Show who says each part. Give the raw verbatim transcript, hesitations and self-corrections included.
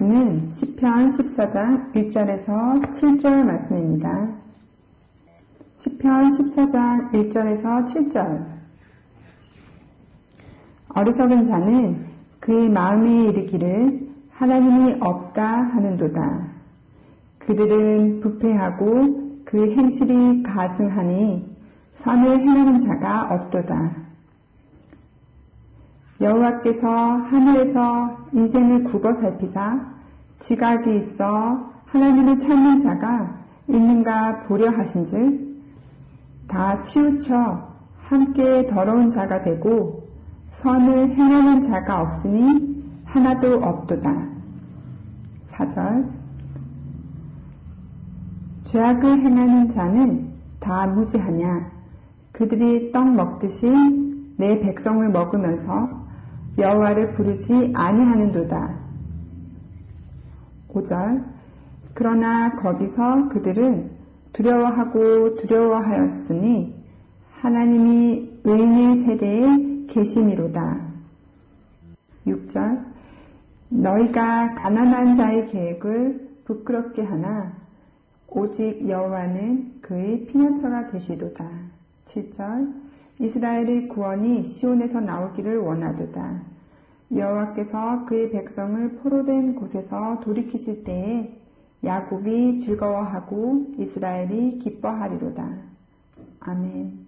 Speaker 1: 말씀은 시편 십사 장 일 절에서 칠 절 말씀입니다. 시편 십사 장 일 절에서 칠 절. 어리석은 자는 그의 마음에 이르기를 하나님이 없다 하는도다. 그들은 부패하고 그 행실이 가증하니 선을 행하는 자가 없도다. 여호와께서 하늘에서 인생을 굽어 살피사 지각이 있어 하나님을 찾는 자가 있는가 보려 하신즉 다 치우쳐 함께 더러운 자가 되고 선을 행하는 자가 없으니 하나도 없도다. 사 절. 죄악을 행하는 자는 다 무지하냐. 그들이 떡 먹듯이 내 백성을 먹으면서 여호와를 부르지 아니하는도다. 오 절. 그러나 거기서 그들은 두려워하고 두려워하였으니 하나님이 의인의 세대에 계심이로다. 육 절. 너희가 가난한 자의 계획을 부끄럽게 하나 오직 여호와는 그의 피난처가 되시도다. 칠 절. 이스라엘의 구원이 시온에서 나오기를 원하도다. 여호와께서 그의 백성을 포로된 곳에서 돌이키실 때에 야곱이 즐거워하고 이스라엘이 기뻐하리로다. 아멘.